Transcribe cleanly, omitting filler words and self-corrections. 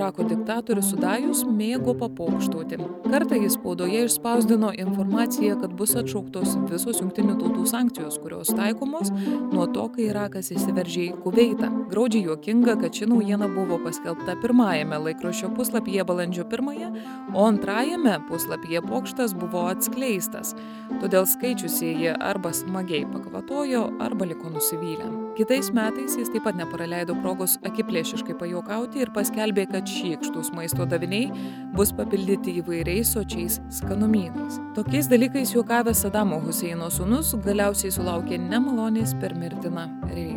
Irako diktatorius Sudajus mėgo papokštauti. Kartą jis spaudoje išspausdino informaciją, kad bus atšauktos visos jungtinių tautų sankcijos, kurios taikomos nuo to, kai Irakas įsiveržė į Kuveitą. Graudžiai juokinga, kad ši naujiena buvo paskelbta pirmajame laikraščio puslapyje balandžio 1, o antrajame puslapyje pokštas buvo atskleistas. Todėl skaičiusieji arba smagiai pakvatojo, arba liko nusivylę. Kitais metais jis taip pat nepraleido progos akiplėšiškai pajuokauti ir paskelbė, kad šykštūs maisto daviniai bus papildyti įvairiais sočiais skanumynais. Tokiais dalykais juokavęs Sadamo Huseino sūnus galiausiai sulaukė nemalonės per mirtiną realybę.